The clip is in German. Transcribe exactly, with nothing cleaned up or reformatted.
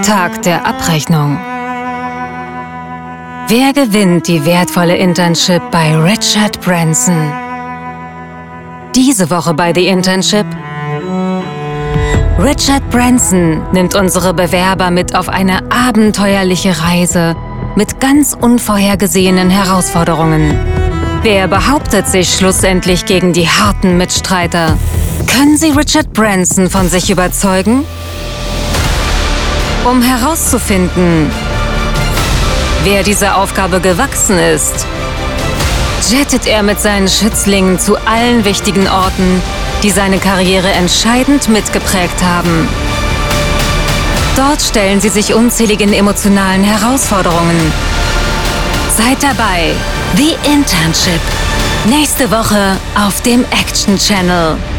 Tag der Abrechnung. Wer gewinnt die wertvolle Internship bei Richard Branson? Diese Woche bei The Internship. Richard Branson nimmt unsere Bewerber mit auf eine abenteuerliche Reise mit ganz unvorhergesehenen Herausforderungen. Wer behauptet sich schlussendlich gegen die harten Mitstreiter? Können Sie Richard Branson von sich überzeugen? Um herauszufinden, wer dieser Aufgabe gewachsen ist, jettet er mit seinen Schützlingen zu allen wichtigen Orten, die seine Karriere entscheidend mitgeprägt haben. Dort stellen sie sich unzähligen emotionalen Herausforderungen. Seid dabei, The Internship. Nächste Woche auf dem Action Channel.